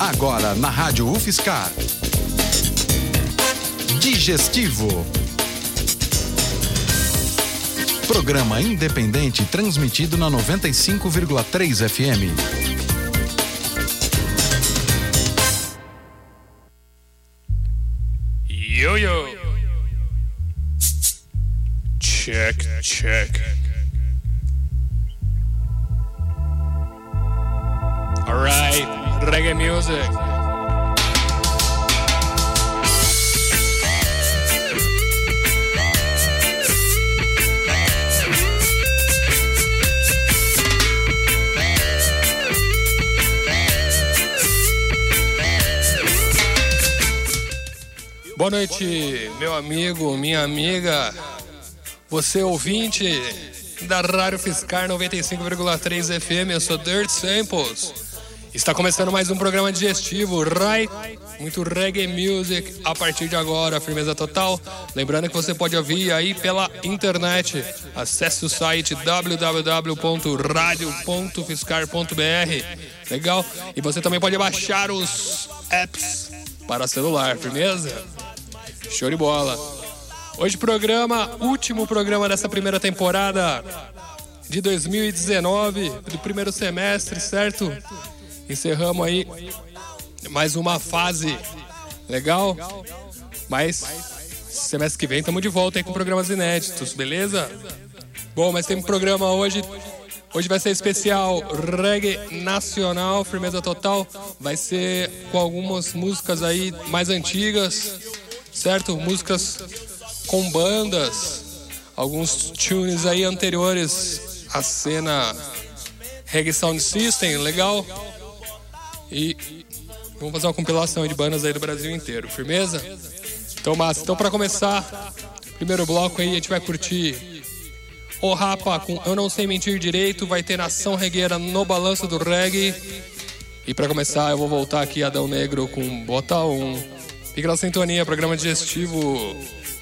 Agora na Rádio UFSCar. Digestivo. Programa independente transmitido na 95,3 FM. Yo. Check. Alright, reggae music. Boa noite, meu amigo, minha amiga, você ouvinte da Rádio UFSCar 95,3 FM, eu sou Dirt Samples. Está começando mais um programa digestivo, right? Muito reggae music a partir de agora, firmeza total. Lembrando que você pode ouvir aí pela internet. Acesse o site www.radio.ufscar.br. Legal? E você também pode baixar os apps para celular, firmeza? Show de bola. Hoje último programa dessa primeira temporada de 2019, do primeiro semestre, certo? Encerramos aí mais uma fase legal, mas semestre que vem estamos de volta aí com programas inéditos, beleza? Bom, mas tem um programa hoje vai ser especial reggae nacional, firmeza total, vai ser com algumas músicas aí mais antigas, certo? Músicas com bandas, alguns tunes aí anteriores à cena Reggae Sound System, legal? E vamos fazer uma compilação de bandas aí do Brasil inteiro, firmeza? Então, massa. Então, pra começar, primeiro bloco aí, a gente vai curtir O Rapa com Eu Não Sei Mentir Direito, vai ter Nação Regueira no Balanço do Reggae. E pra começar, eu vou voltar aqui Adão Negro com Bota 1. Fica na sintonia, programa digestivo.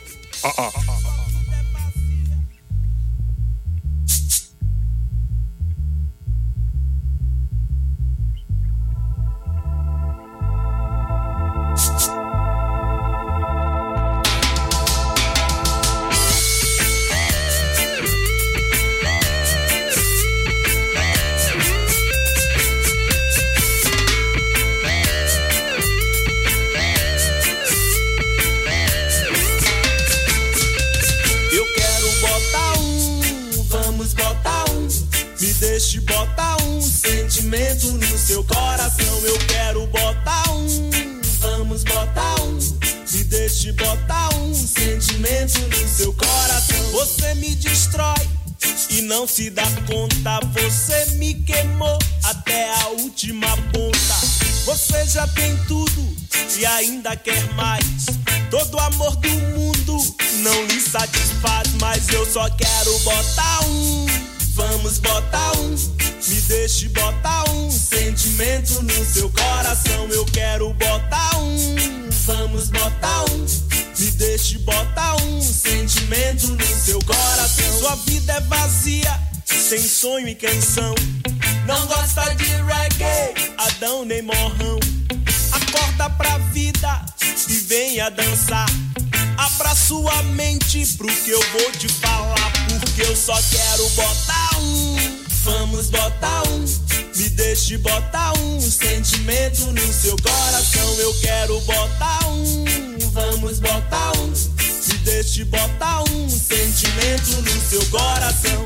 Deixe botar um sentimento no seu coração. Eu quero botar vamos botar me deixe botar um sentimento no seu coração. Você me destrói e não se dá conta. Você me queimou até a última ponta. Você já tem tudo e ainda quer mais. Todo amor do mundo não lhe satisfaz, mas eu só quero botar vamos botar me deixe botar um sentimento no seu coração. Eu quero botar vamos botar me deixe botar um sentimento no seu coração. Sua vida é vazia, sem sonho e canção. Não gosta de reggae, Adão nem morrão. Acorda pra vida e venha dançar. Abra sua mente pro que eu vou te falar, porque eu só quero botar vamos botar me deixe botar um sentimento no seu coração. Eu quero botar vamos botar me deixe botar um sentimento no seu coração.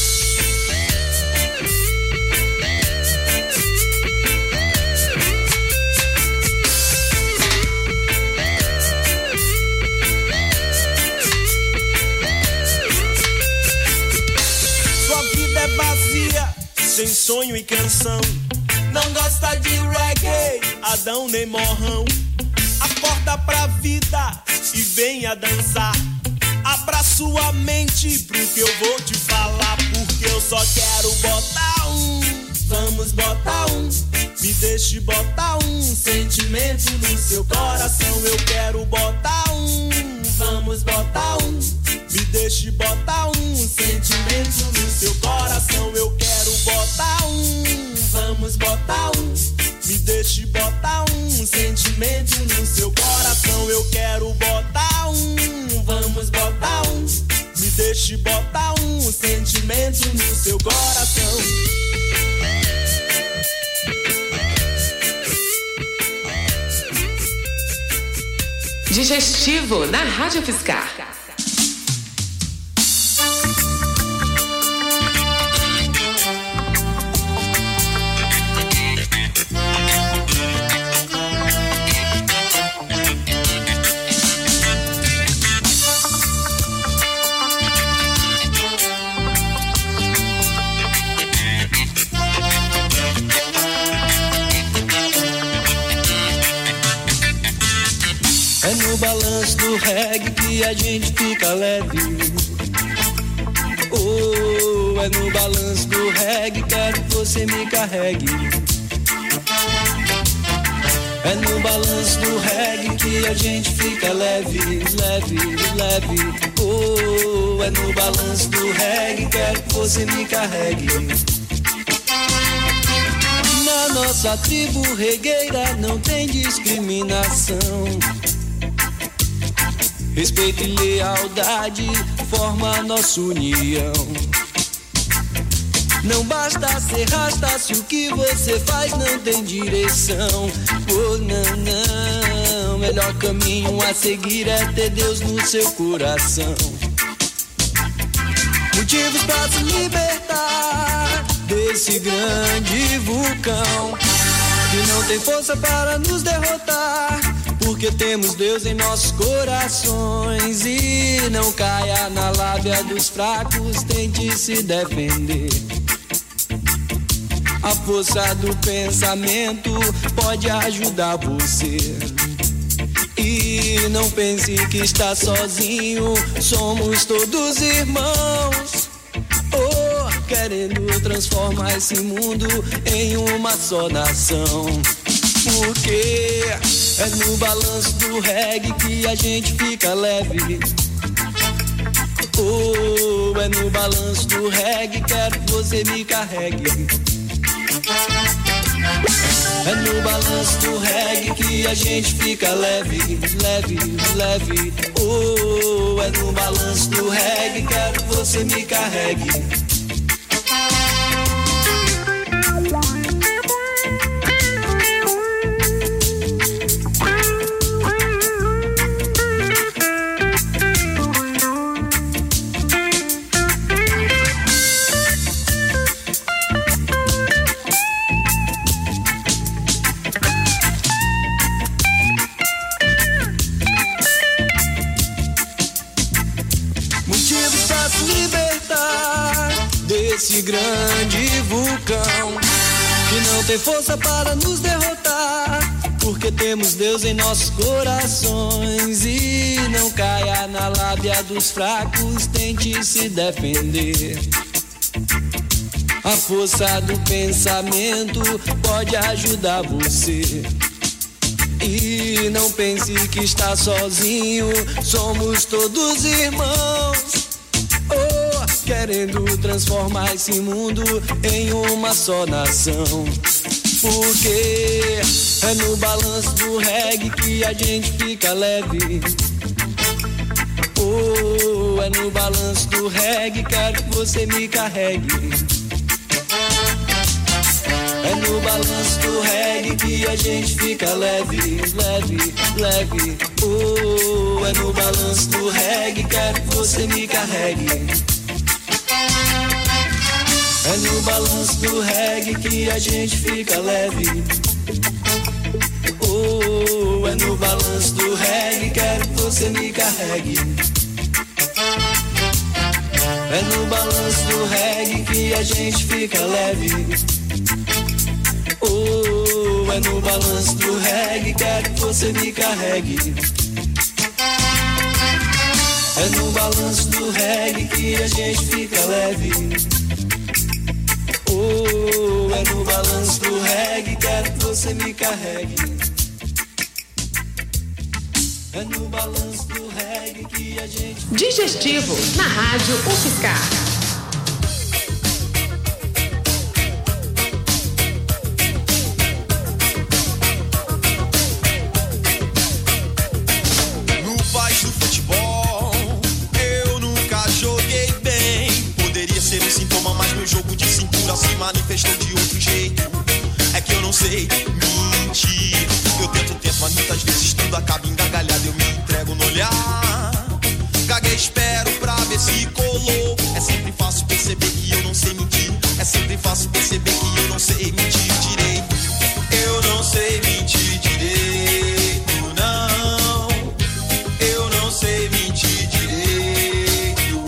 Sem sonho e canção. Não gosta de reggae, Adão nem morrão. Acorda pra vida e venha dançar. Abra sua mente pro que eu vou te falar, porque eu só quero botar vamos botar me deixe botar um sentimento no seu coração. Eu quero botar vamos botar me deixe botar um sentimento no seu coração. Eu quero botar vamos botar Me deixe botar um sentimento no seu coração. Eu quero botar um, vamos botar um. Me deixe botar um sentimento no seu coração. Digestivo na Rádio Fiscar. É no balanço do reggae que a gente fica leve. Oh, é no balanço do reggae, quero que você me carregue. É no balanço do reggae que a gente fica leve, leve, leve. Oh, é no balanço do reggae, quero que você me carregue. Na nossa tribo regueira não tem discriminação. Respeito e lealdade forma nossa união. Não basta ser rasta se o que você faz não tem direção. Oh, não, não. Melhor caminho a seguir é ter Deus no seu coração. Motivos pra se libertar desse grande vulcão que não tem força para nos derrotar. Porque temos Deus em nossos corações. E não caia na lábia dos fracos, tente se defender. A força do pensamento pode ajudar você. E não pense que está sozinho, somos todos irmãos. Oh, querendo transformar esse mundo em uma só nação. Porque é no balanço do reggae que a gente fica leve. Oh, é no balanço do reggae, quero que você me carregue. É no balanço do reggae que a gente fica leve, leve, leve. Oh, é no balanço do reggae, quero que você me carregue. Esse grande vulcão que não tem força para nos derrotar. Porque temos Deus em nossos corações. E não caia na lábia dos fracos, tente se defender. A força do pensamento pode ajudar você. E não pense que está sozinho, somos todos irmãos. Querendo transformar esse mundo em uma só nação. Porque é no balanço do reggae que a gente fica leve. Oh, é no balanço do reggae, quero que você me carregue. É no balanço do reggae que a gente fica leve, leve, leve. Oh, é no balanço do reggae, quero que você me carregue. É no balanço do reggae que a gente fica leve. Oh, é no balanço do reggae, quero que você me carregue. É no balanço do reggae que a gente fica leve. Oh, é no balanço do reggae, quero que você me carregue. É no balanço do reggae que a gente fica leve. Oh, é no balanço do reggae, quero que você me carregue. É no balanço do reggae que a gente... Digestivo na Rádio UFSCar. manifestou de outro jeito. É que eu não sei mentir. Eu tento, mas muitas vezes tudo acaba engargalhado. Eu me entrego no olhar. Gaguei, espero pra ver se colou. É sempre fácil perceber que eu não sei mentir. É sempre fácil perceber que eu não sei mentir direito. Eu não sei mentir direito, não. Eu não sei mentir direito.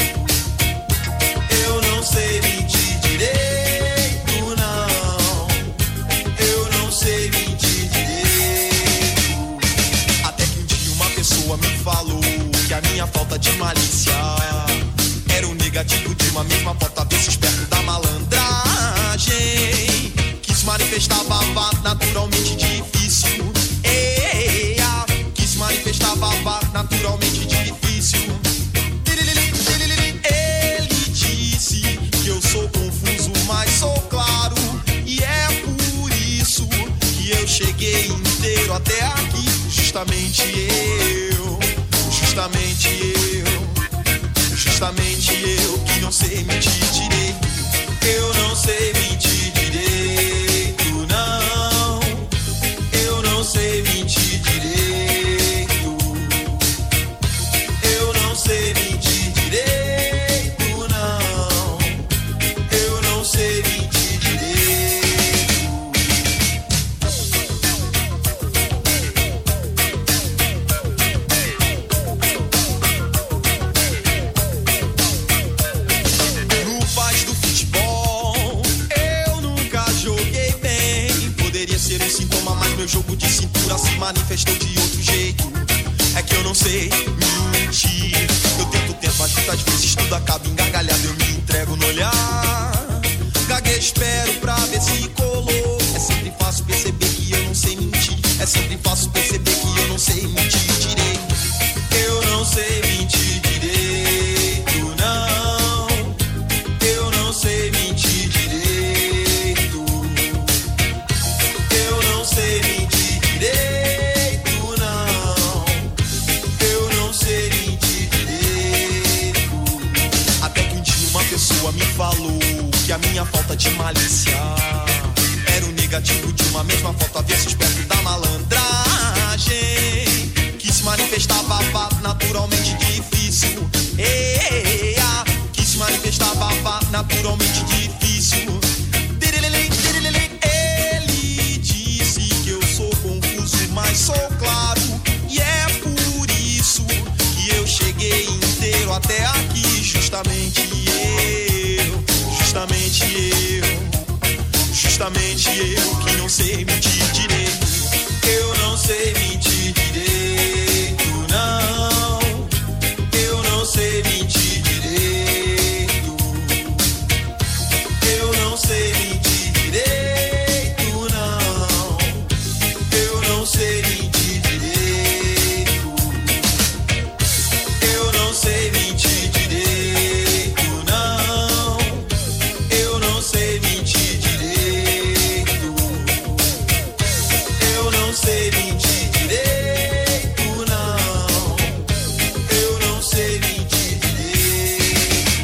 Eu não sei mentir direito, não. Eu não sei mentir direito. Até que um dia uma pessoa me falou que a minha falta de malícia era o negativo de uma mesma foto, a vezes perto da malandragem, que se manifestava naturalmente difícil. Que se manifestava naturalmente difícil. Ele disse que eu sou confuso, mas sou claro, e é por isso que eu cheguei inteiro até aqui. Justamente eu, justamente eu que não sei mentir direito. Eu não sei mentir direito, não. Eu não sei mentir direito. Eu não sei mentir direito, não. Eu não sei mentir direito. No paz do futebol, eu nunca joguei bem. Poderia ser um sintoma, mas meu jogo de cintura se manifestou de outro jeito. É que eu não sei mentir. Eu tento, mas muitas vezes tudo acaba engargalhado. Eu me entrego no olhar. Gaguei, espero pra ver se colou. É sempre fácil perceber que eu não sei mentir. É sempre fácil perceber que eu não sei mentir direito. Eu não sei mentir direito, não. Eu não sei mentir direito. Eu não sei mentir direito, não. Eu não sei mentir direito. Até que um dia uma pessoa me falou que a minha falta de malícia era o negativo de uma mesma foto, a vezes perto da malandragem, que se manifestava naturalmente difícil. Que se manifestava naturalmente difícil. Ele disse que eu sou confuso, mas sou claro, e é por isso que eu cheguei inteiro até aqui. Justamente eu que não sei mentir direito. Eu não sei mentir direito, não. Eu não sei mentir direito. Eu não sei mentir direito, não. Eu não sei mentir direito. Eu não sei mentir direito, não. Eu não sei mentir direito. Eu não sei mentir direito, não. Eu não sei mentir direito.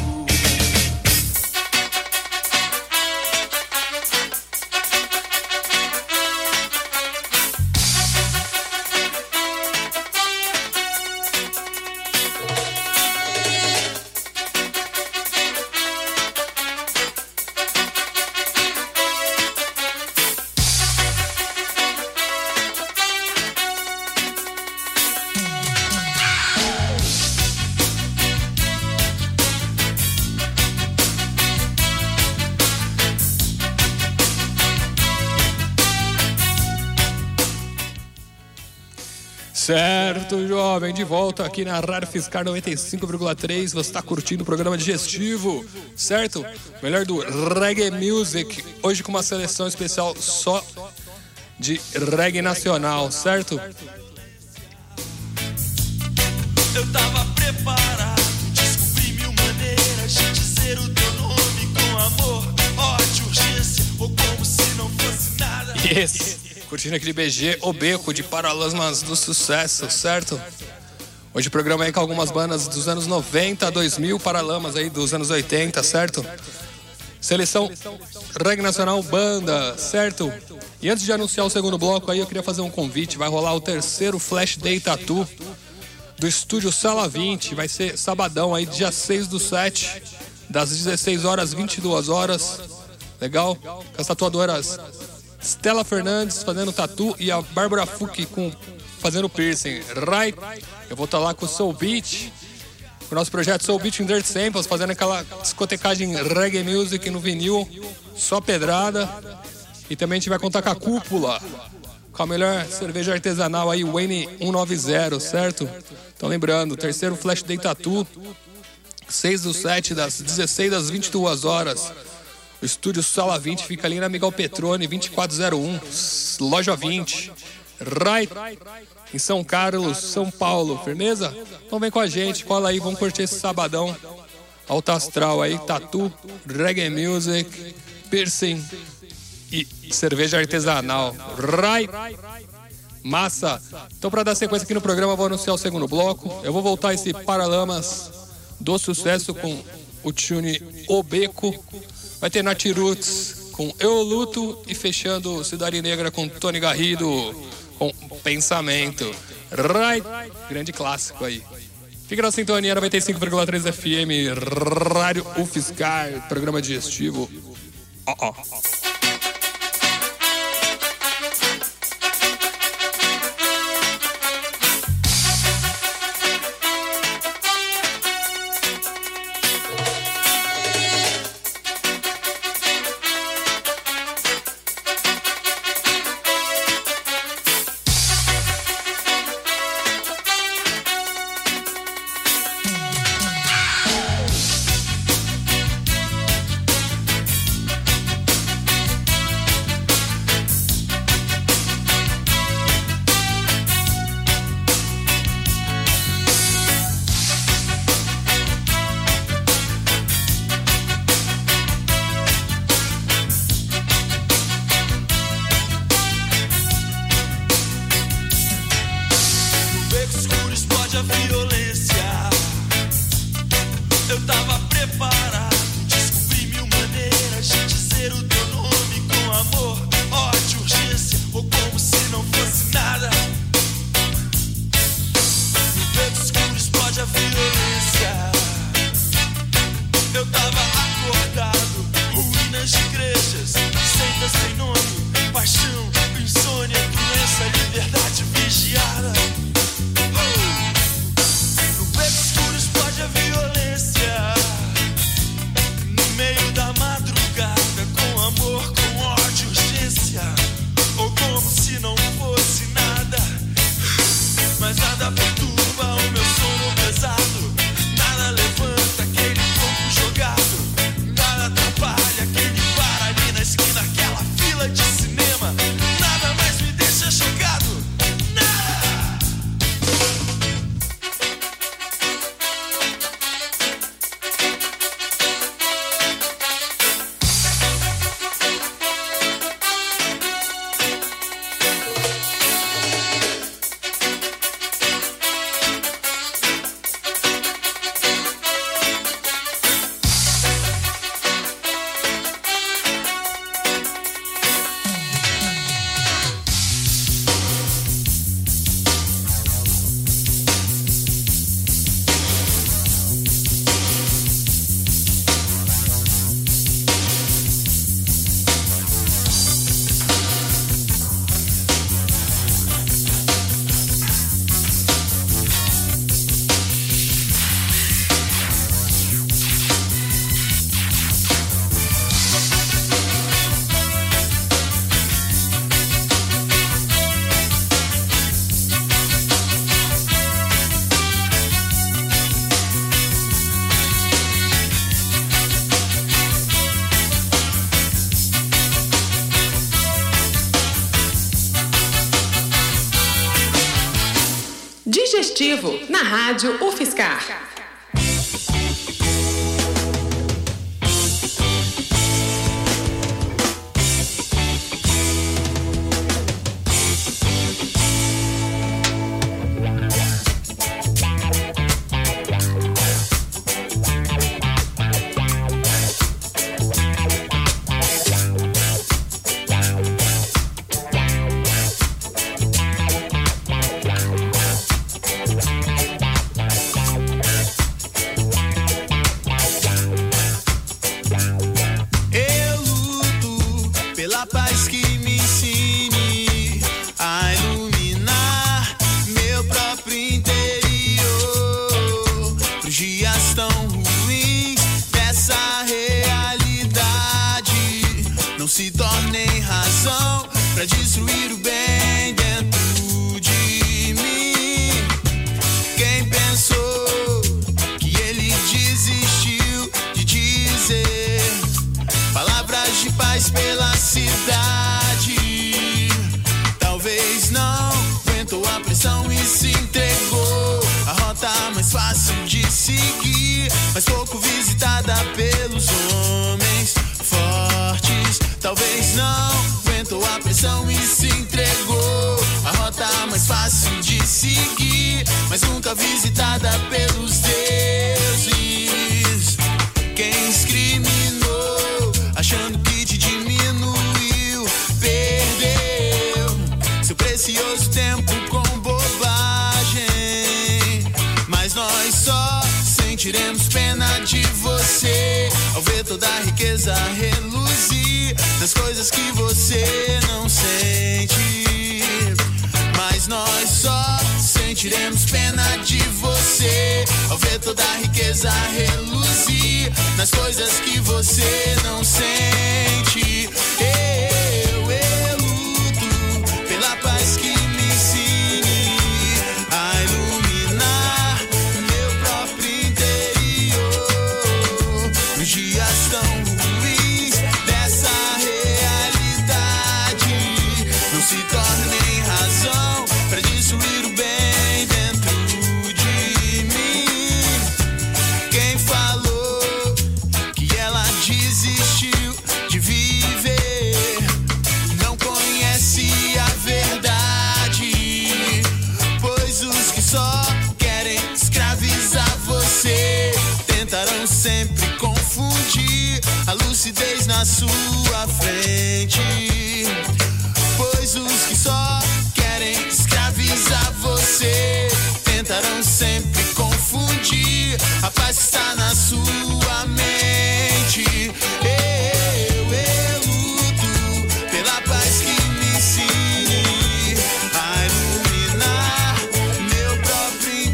Certo, jovem, de volta aqui na Rádio Fiscar 95,3. Você está curtindo o programa digestivo, certo? Melhor do reggae music. Hoje com uma seleção especial só de reggae nacional, certo? Eu tava preparado, descobri mil maneiras de dizer o teu nome com amor, ódio, urgência, ou como se não fosse nada. Yes! Curtindo aquele BG, o Beco de Paralamas do Sucesso, certo? Hoje o programa aí com algumas bandas dos anos 90, 2000, Paralamas aí dos anos 80, certo? Seleção Reggae Nacional Banda, certo? E antes de anunciar o segundo bloco aí, eu queria fazer um convite. Vai rolar o terceiro Flash Day Tattoo do estúdio Sala 20. Vai ser sabadão aí, dia 6/7, das 16 horas, 22 horas. Legal? Com as tatuadoras Stella Fernandes fazendo tatu e a Bárbara Fuck fazendo piercing. Right? Eu vou estar lá com o Soul Beat, com o nosso projeto Soul Beat in Dirt Samples, fazendo aquela discotecagem reggae music no vinil, só pedrada. E também a gente vai contar com a Cúpula, com a melhor cerveja artesanal aí, Wayne 190, certo? Então lembrando, terceiro Flash Day Tattoo, 6/7, das 16 às 22 horas. O estúdio Sala 20 fica ali na Miguel Petrone, 2401, loja 20, right, em São Carlos, São Paulo, firmeza? Então vem com a gente, cola aí, vamos curtir esse sabadão alto astral aí, tatu, reggae music, piercing e cerveja artesanal, right? Massa! Então pra dar sequência aqui no programa, eu vou anunciar o segundo bloco. Eu vou voltar esse Paralamas do Sucesso com o tune O Beco. Vai ter Nat Roots com Eu Luto e fechando Cidade Negra com Tony Garrido com Pensamento. Right? Grande clássico aí. Fica na sintonia 95,3 FM, Rádio UFSCar, programa digestivo. Digestivo, na Rádio UFSCar. se entregou. A rota mais fácil de seguir, mas pouco visitada pelos homens fortes. Talvez não aguentou a pressão e se entregou. A rota mais fácil de seguir, mas nunca visitada pelos deuses. Quem discriminou, achando que te diminuiu, perdeu seu precioso tempo com bobagem. Mas nós só sentiremos pena de você ao ver toda a riqueza reluzir das coisas que você não sente. Mas nós só sentiremos pena de você ao ver toda a riqueza reluzir nas coisas que você não sente. Eu luto pela paz que me ensine a iluminar meu próprio interior. Nos dias tão ruins dessa realidade, não se tornem razão pra destruir o bem dentro de mim. Quem falou que ela desistiu de viver não conhece a verdade, pois os que só querem escravizar você tentarão sempre confundir a lucidez na sua frente. Pois os que só querem escravizar você tentarão sempre confundir a paz que está na sua mente. Eu luto pela paz que me ensine a iluminar meu próprio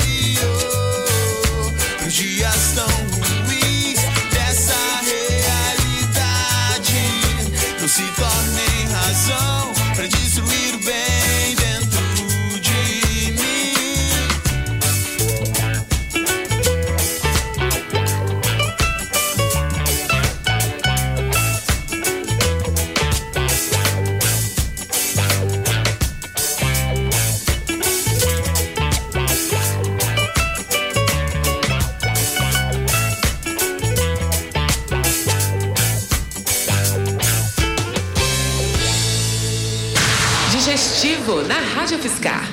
interior. Nos dias tão ruins dessa realidade, não se tornem razão pra destruir o bem dentro de mim. Digestivo na Rádio Fiscar.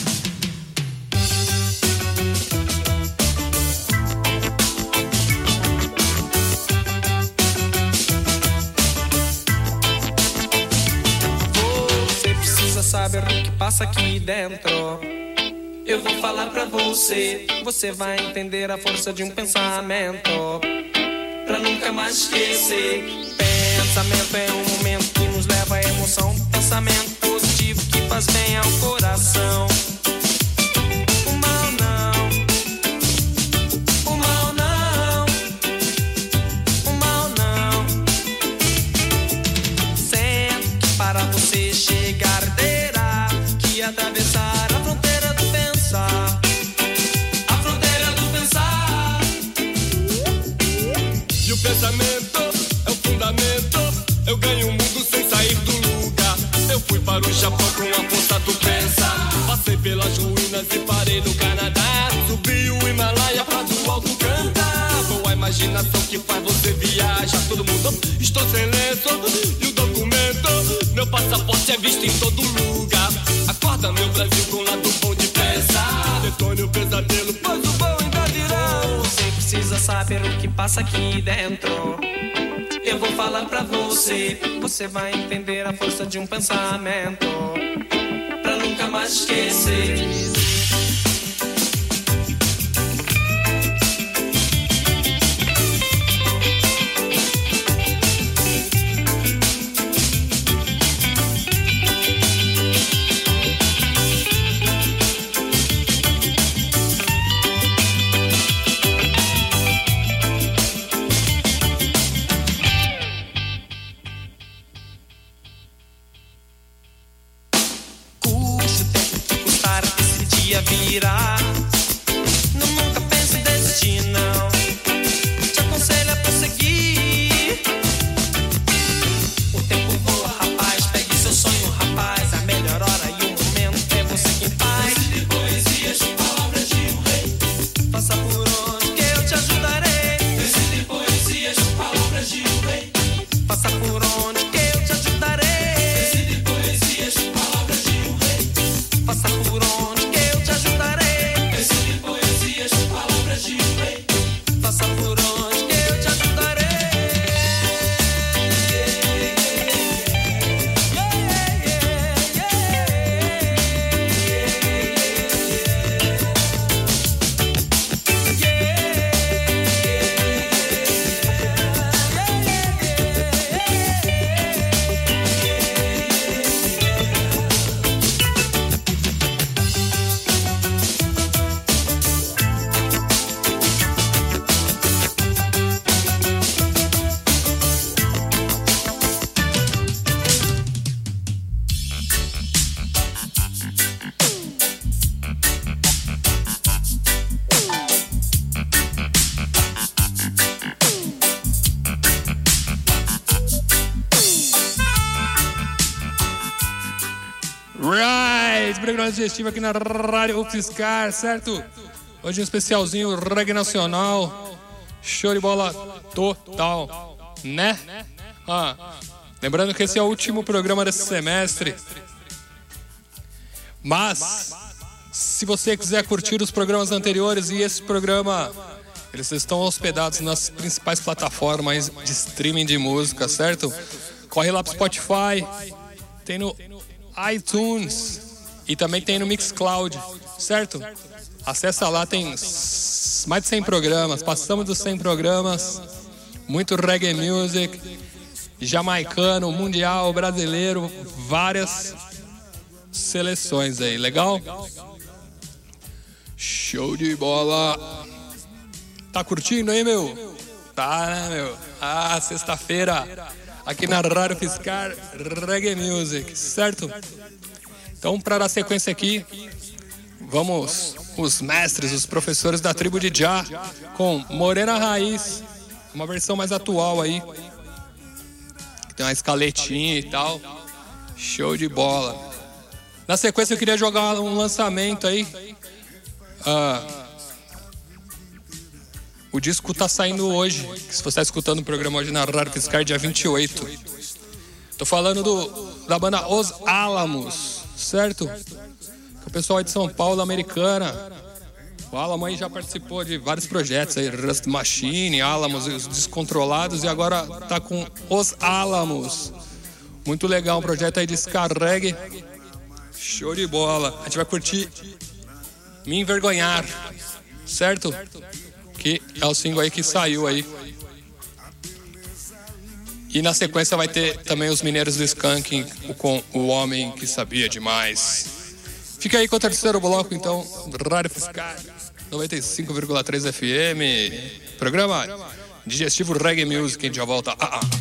Você precisa saber o que passa aqui dentro. Eu vou falar pra você, você vai entender a força de um pensamento, pra nunca mais esquecer. Pensamento é um momento que nos leva à emoção. Pensamento positivo que faz bem ao coração. O mal não, o mal não, o mal não. Sempre que para você chegar terá que atravessar a fronteira do pensar. A fronteira do pensar. E o pensamento é o fundamento. Eu ganho o mundo sem sair do lugar. Eu fui para o Japão com a força do pensar. Passei pelas ruínas e parei no Canadá. Subi o Himalaia pra do alto cantar. Boa imaginação que faz você viajar. Todo mundo, estou sem lenço e o documento. Meu passaporte é visto em todo lugar. Acorda meu Brasil com o lado bom de pensar. Detone o pesadelo, pois o bom ainda virá. Você precisa saber o que passa aqui dentro. Eu vou falar pra você, você vai entender a força de um pensamento, pra nunca mais esquecer. Virá. Não, nunca pense em desistir, não. Te aconselho a prosseguir. O tempo voa, rapaz. Pegue seu sonho, rapaz. A melhor hora e o momento é você quem faz. Right! Programa digestivo aqui na Rádio UFSCar, certo? Hoje um especialzinho reggae nacional. Show de bola total, né? Lembrando que esse é o último programa desse semestre. Mas, se você quiser curtir os programas anteriores e esse programa, eles estão hospedados nas principais plataformas de streaming de música, certo? Corre lá pro Spotify, tem no iTunes e também tem no Mixcloud, certo? Acessa lá, tem mais de 100 programas, passamos dos 100 programas, muito reggae music, jamaicano, mundial, brasileiro, várias seleções aí, legal? Show de bola! Tá curtindo aí, meu? Tá, né, meu? Sexta-feira, aqui na Rádio UFSCar, Reggae Music, certo? Então, para dar sequência aqui, vamos os mestres, os professores da tribo de Já, com Morena Raiz, uma versão mais atual aí, que tem uma escaletinha e tal. Show de bola! Na sequência, eu queria jogar um lançamento aí. O disco tá saindo hoje. Se você está escutando o programa hoje na Rádio UFSCar, dia 28. Tô falando da banda Os Álamos, certo? Que o pessoal aí de São Paulo, Americana. O Álamo aí já participou de vários projetos aí, Rust Machine, Álamos, os Descontrolados, e agora tá com Os Álamos. Muito legal, um projeto aí de ska reggae. Show de bola. A gente vai curtir Me Envergonhar, certo? Que é o single aí que saiu aí. E na sequência vai ter também os Mineiros do Skanking com O Homem que Sabia Demais. Fica aí com o terceiro bloco, então, Rádio UFSCar 95,3 FM. Programa digestivo Reggae Music, a gente já volta.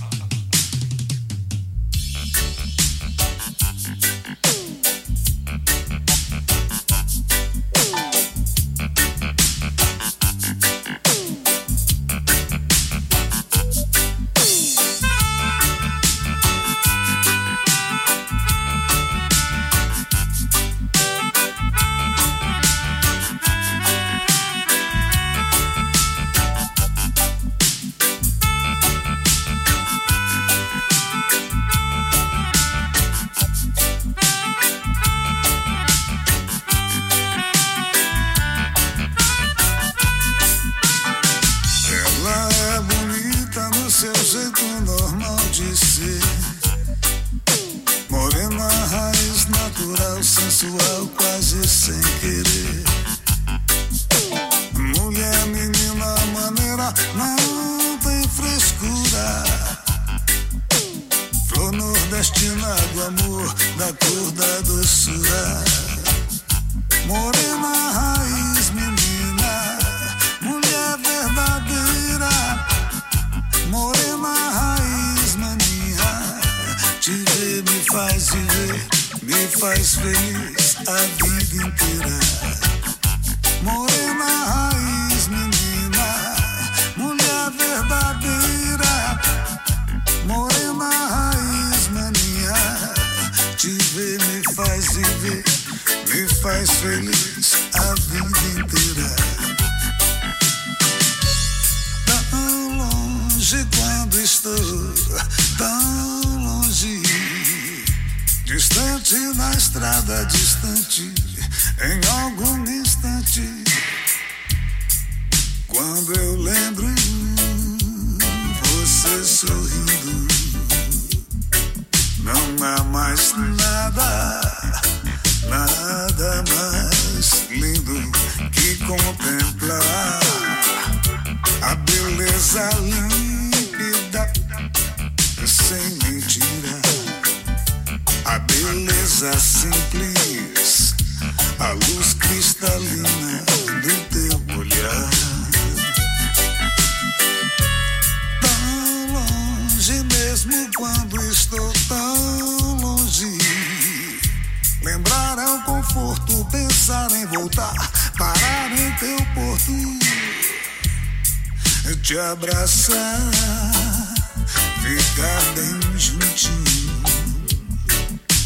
Te abraçar, ficar bem juntinho,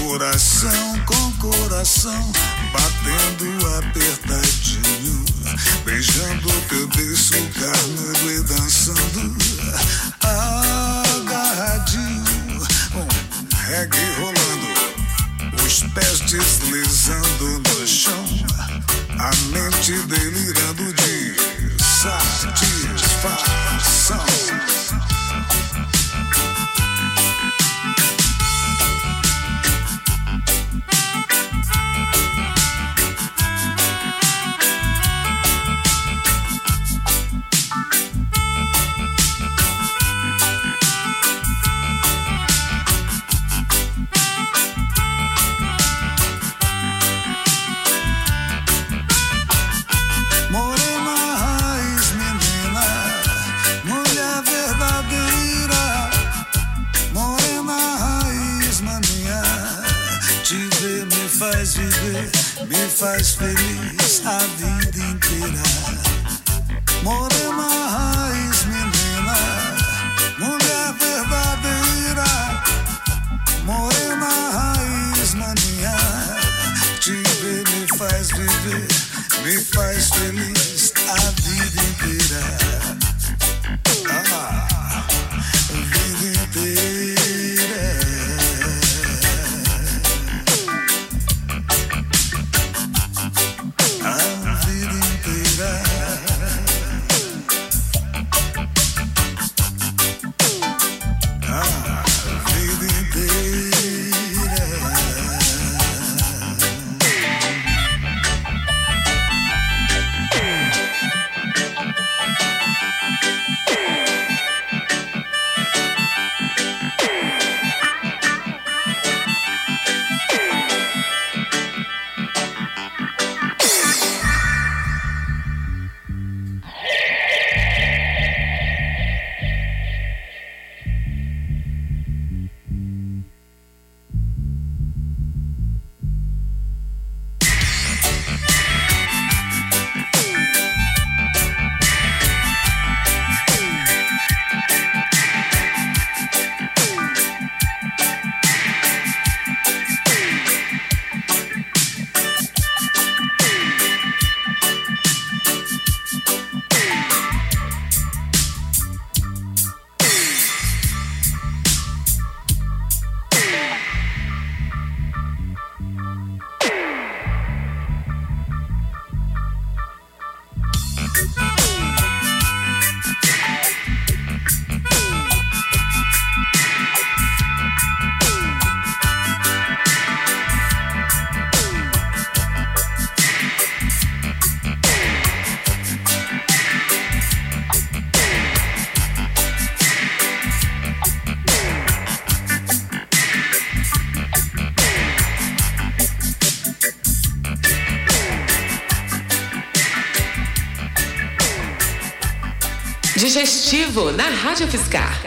coração com coração, batendo apertadinho, beijando teu beiço carnudo e dançando agarradinho, reggae rolando, os pés deslizando no chão, a mente delirando de satisfação. Me faz feliz a vida inteira. Morena raiz, menina, mulher verdadeira. Morena raiz, mania, te ver me faz viver, me faz feliz a vida inteira. A vida inteira. Digestivo na Rádio Fiscar.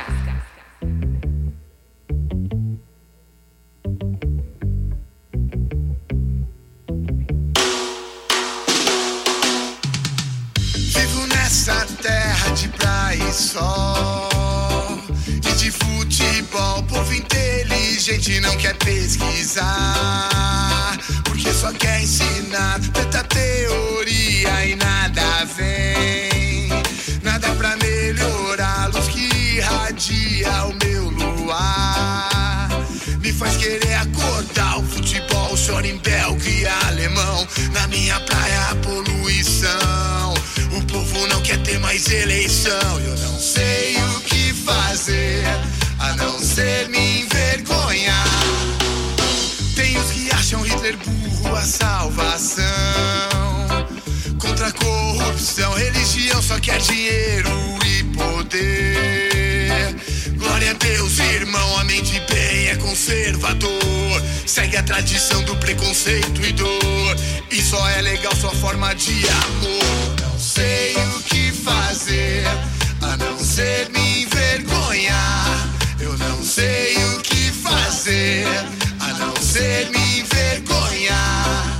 Vivo nessa terra de praia e sol e de futebol. Povo inteligente não quer pesquisar, porque só quer ensinar tanta teoria e nada vem. Nada pra melhorar a luz que irradia o meu luar. Me faz querer acordar o futebol, chora em belga e alemão. Na minha praia a poluição, o povo não quer ter mais eleição. Eu não sei o que fazer, a não ser me envergonhar. Tem os que acham Hitler burro a salvação. Contra a corrupção, religião só quer dinheiro e poder. Glória a Deus, irmão, a mente bem é conservador. Segue a tradição do preconceito e dor, e só é legal sua forma de amor. Não sei o que fazer, a não ser me envergonhar. Eu não sei o que fazer, a não ser me envergonhar.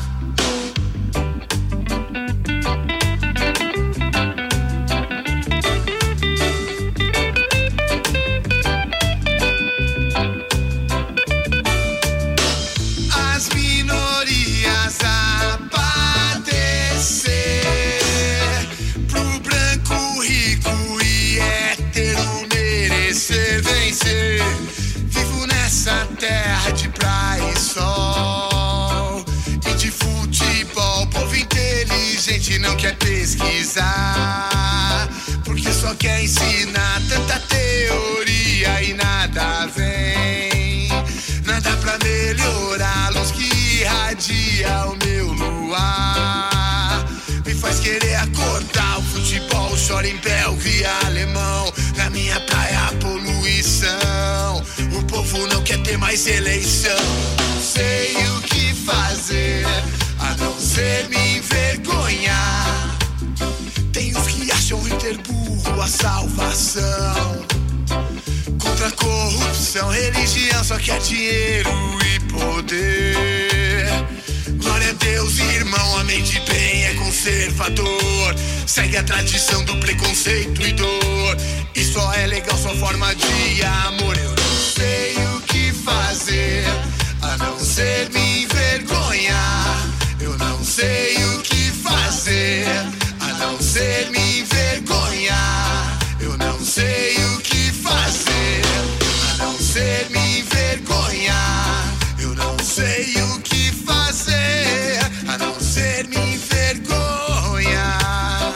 inteligente não quer pesquisar, porque só quer ensinar tanta teoria e nada vem. Nada pra melhorar a luz que irradia o meu luar. Me faz querer acordar o futebol, chora em belga e alemão. Na minha praia a poluição, o povo não quer ter mais eleição. Não sei o que fazer, a não ser me envergonhar. Tem os que acham o Interburro a salvação. Contra a corrupção, religião só quer dinheiro e poder. Glória a Deus, irmão, homem de bem é conservador. Segue a tradição do preconceito e dor. E só é legal sua forma de amor. Eu não sei o que fazer, a não ser me envergonhar. Eu não sei o que fazer, a não ser me envergonhar. Eu não sei o que fazer, a não ser me envergonhar. Eu não sei o que fazer, a não ser me envergonhar.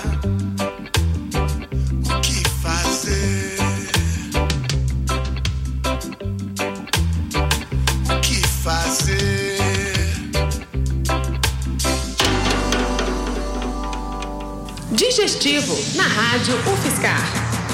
O que fazer? O que fazer? Digestivo na Rádio UFSCar.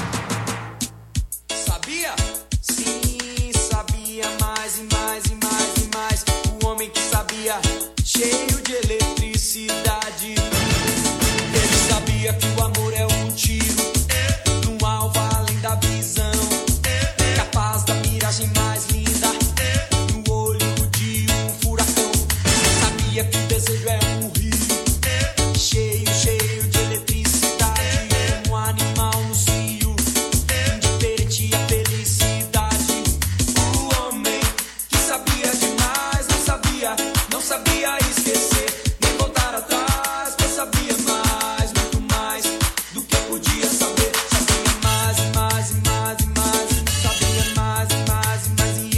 Sabia? Sim, sabia mais e mais e mais e mais. O homem que sabia, cheio de eletricidade. Ele sabia que o amor é um tiro num alvo além da visão, capaz da miragem mais linda no olho de um furacão. Sabia que o desejo é um rio cheio de eletricidade, como um animal no cio, indiferente à felicidade. O homem que sabia demais não sabia esquecer, nem voltar atrás, pois sabia mais, muito mais do que podia saber. Sabia mais e mais e mais e mais, sabia mais e mais e mais e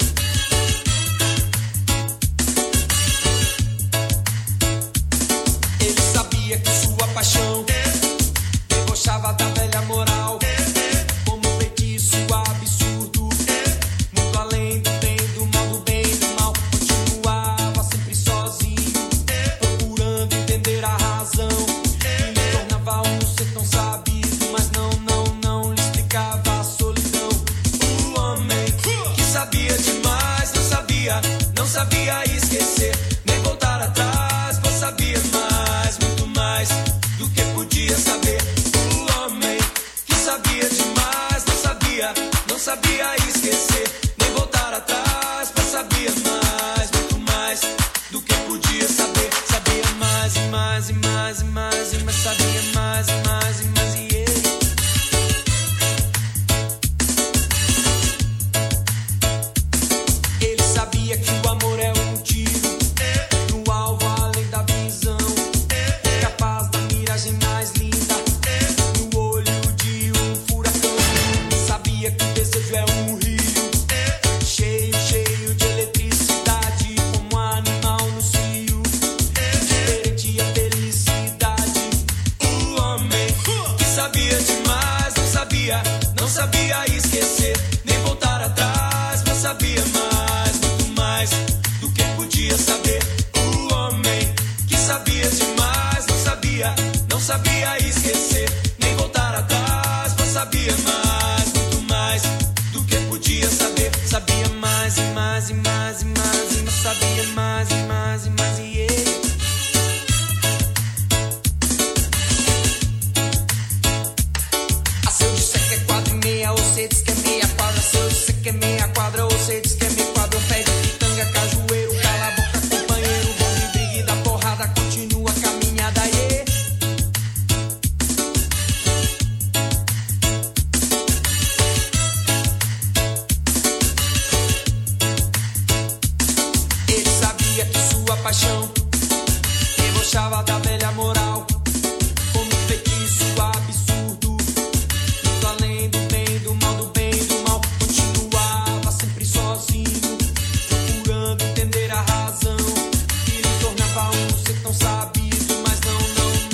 ele sabia que sua paixão debochava da velha moral, como um feitiço absurdo, muito além do bem, do mal, do bem, do mal. Continuava sempre sozinho, procurando entender a razão, e lhe tornava um ser tão sabido, mas não lhe explicava a solidão. O homem que sabia demais não sabia esquecer, nem voltar atrás, pois sabia mais, muito mais do que podia saber. O homem que sabia demais não sabia esquecer, nem voltar atrás, pois sabia mais, muito mais do que podia saber. Sabia mais e mais e mais e mais e mais, sabia mais e mais e mais e ele sabia que o amor é um tiro no alvo além da visão, capaz da miragem mais linda no olho de um furacão. Sabia que o desejo é um rio cheio de eletricidade, como um animal no cio, indiferente à felicidade. O homem que sabia demais não sabia esquecer, nem voltar atrás, mas sabia mais, muito mais do que podia saber. O homem que sabia demais não sabia esquecer, nem voltar atrás, mas sabia mais, muito mais do que podia saber. Sabia mais e mais e mais e mais e mais, sabia mais e mais e mais e se eu disser que é 4,5, você diz que é meia quadra. Se eu disser que é meia quadra, você diz que é meia quadra. Um pé de pitanga, cajueiro, cala a boca, companheiro. Bom de briga e da porrada, continua a caminhada, yeah. Ele sabia que sua paixão debochava da velha moral, como um feitiço absurdo, muito além do bem, do mal, do bem, do mal. Continuava sempre sozinho, procurando entender a razão, que lhe tornava um ser tão sabido, mas não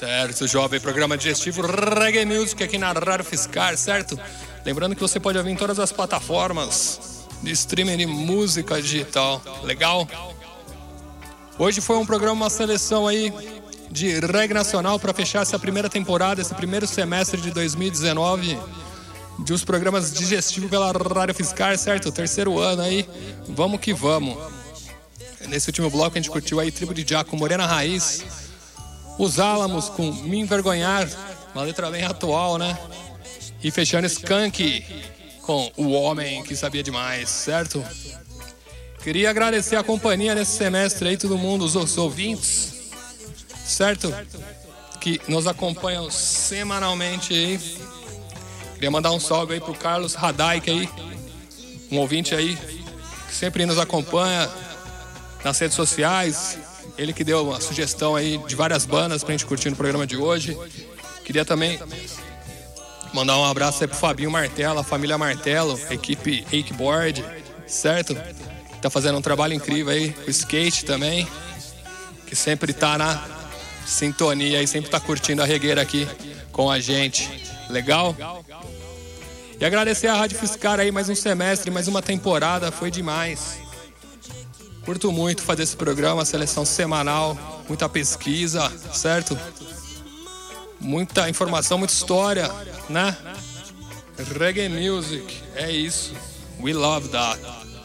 Certo, jovem, programa digestivo Reggae Music aqui na Rádio Fiscar, certo? Lembrando que você pode ouvir em todas as plataformas de streaming de música digital, legal? Hoje foi um programa, uma seleção aí de reggae nacional para fechar essa primeira temporada, esse primeiro semestre de 2019 de os programas digestivos pela Rádio Fiscar, certo? Terceiro ano aí, vamos que vamos. Nesse último bloco a gente curtiu aí Tribo de Jah com Morena Raiz, Os Álamos com Me Envergonhar, uma letra bem atual, né? E fechando Skank com O Homem que Sabia Demais, certo? Queria agradecer a companhia nesse semestre aí, todo mundo, os ouvintes, certo? Que nos acompanham semanalmente aí. Queria mandar um salve aí pro Carlos Radaik aí, um ouvinte aí que sempre nos acompanha nas redes sociais. Ele que deu uma sugestão aí de várias bandas pra gente curtir no programa de hoje. Queria também mandar um abraço aí pro Fabinho Martelo, a família Martelo, a equipe Akeboard, certo? Tá fazendo um trabalho incrível aí, o skate também, que sempre tá na sintonia e sempre tá curtindo a regueira aqui com a gente. Legal? E agradecer a Rádio Fiscar aí, mais um semestre, mais uma temporada, foi demais. Curto muito fazer esse programa, seleção semanal, muita pesquisa, certo? Muita informação, muita história, né? Reggae Music, é isso. We love that.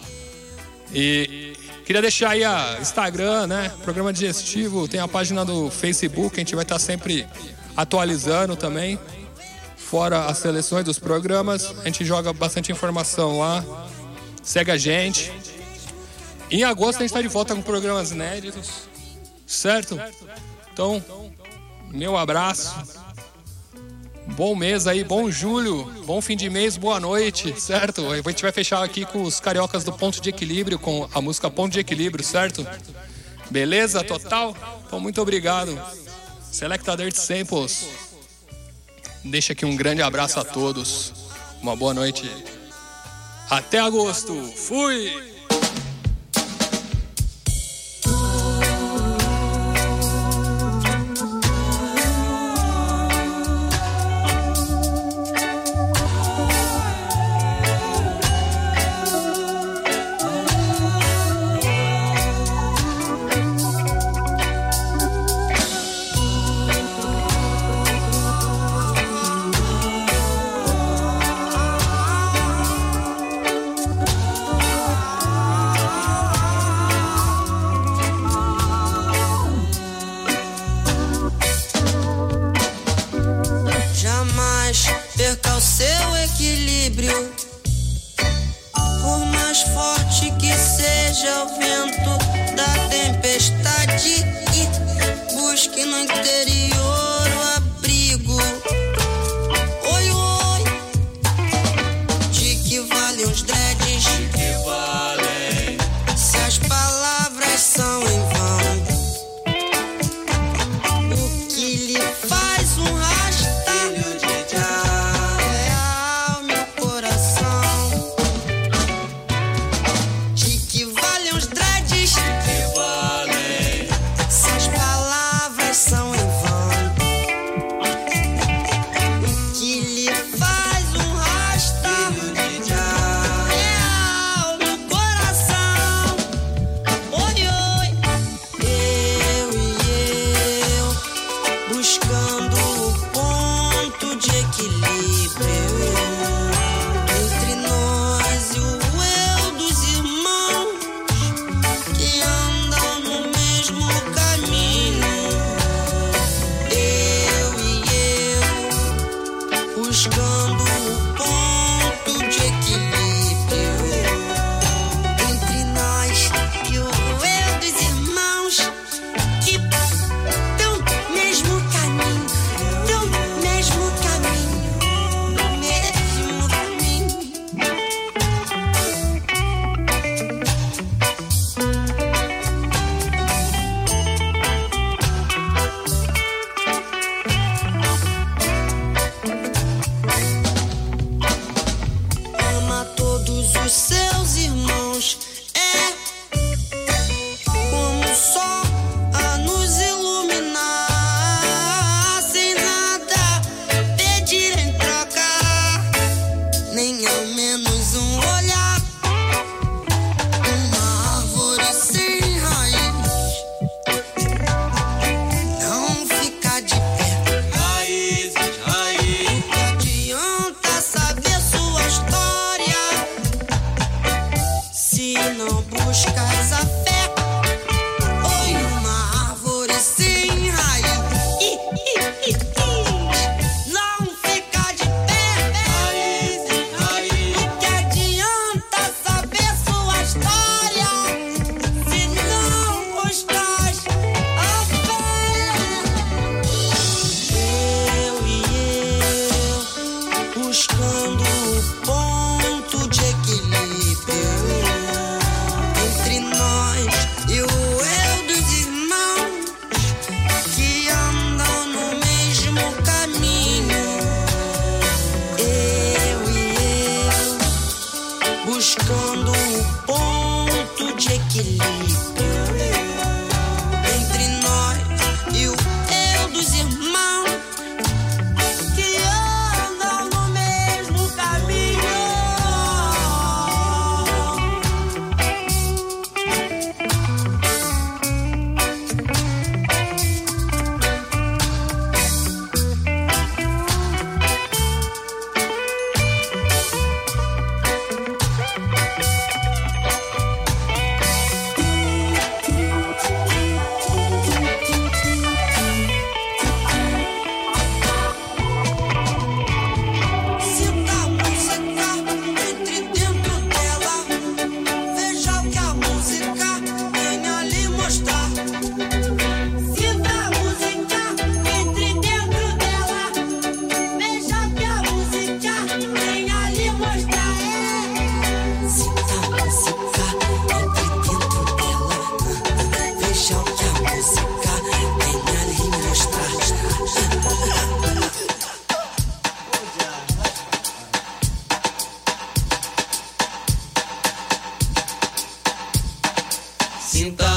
E queria deixar aí a Instagram, né? Programa digestivo, tem a página do Facebook, a gente vai estar sempre atualizando também. Fora as seleções dos programas, a gente joga bastante informação lá. Segue a gente. Em agosto a gente está de volta com programas inéditos, certo? Então, meu abraço. Bom mês aí, bom julho, bom fim de mês, boa noite, certo? A gente vai fechar aqui com os cariocas do Ponto de Equilíbrio, com a música Ponto de Equilíbrio, certo? Beleza? Total? Então, muito obrigado. Selecta Dirt Samples. Deixa aqui um grande abraço a todos. Uma boa noite. Até agosto. Fui!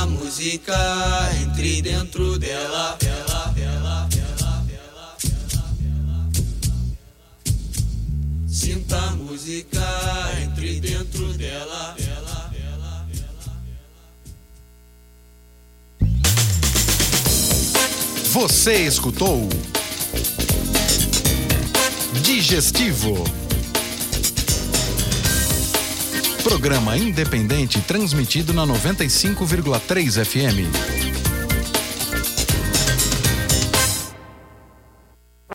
a música, entre dentro dela. Sinta a música, entre dentro dela. Você escutou Digestivo. Programa independente transmitido na 95,3 FM.